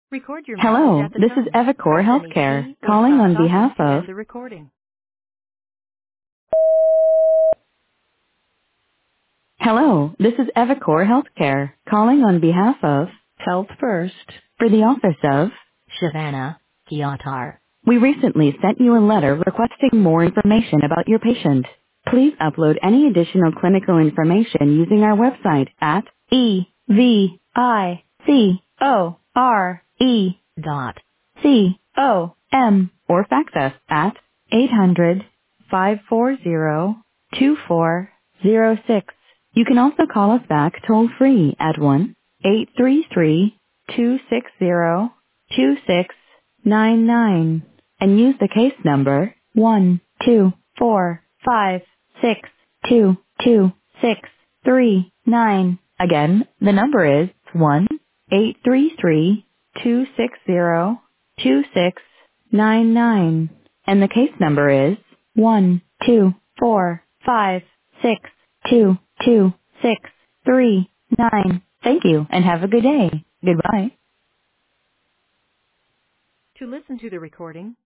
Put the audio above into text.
Record your message Hello, at the this is tone. Evacor Press any Healthcare, key or calling stop on talking behalf to of. end the recording. Hello, this is Evacor Healthcare, calling on behalf of Health First for the office of Shavana Kiatar. We recently sent you a letter requesting more information about your patient. Please upload any additional clinical information using our website at evicor.com or fax us at 800-540-2406. You can also call us back toll free at 1-833-260-2699 and use the case number 124562269. Again, the number is 1-833-260-2699 and the case number is 12456222639. Thank you and have a good day. Goodbye. To listen to the recording,